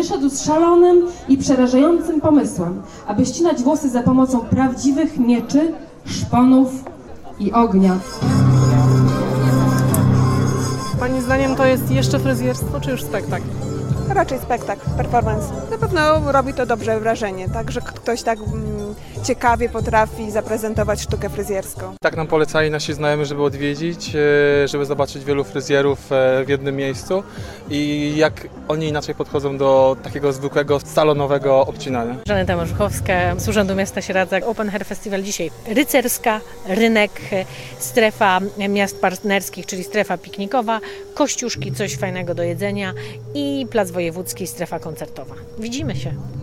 wyszedł z szalonym i przerażającym pomysłem, aby ścinać włosy za pomocą prawdziwych mieczy, szponów i ognia. Pani zdaniem to jest jeszcze fryzjerstwo, czy już spektakl? Raczej spektakl, performance. Na pewno robi to dobrze wrażenie, tak, że ktoś tak ciekawie potrafi zaprezentować sztukę fryzjerską. Tak nam polecali nasi znajomi, żeby odwiedzić, żeby zobaczyć wielu fryzjerów w jednym miejscu i jak oni inaczej podchodzą do takiego zwykłego salonowego obcinania. Żaneta Marzuchowska z Urzędu Miasta Sieradza. Open Hair Festival dzisiaj Rycerska, rynek, strefa miast partnerskich, czyli strefa piknikowa, Kościuszki, coś fajnego do jedzenia i Plac Wojewódzki, strefa koncertowa. Widzimy się.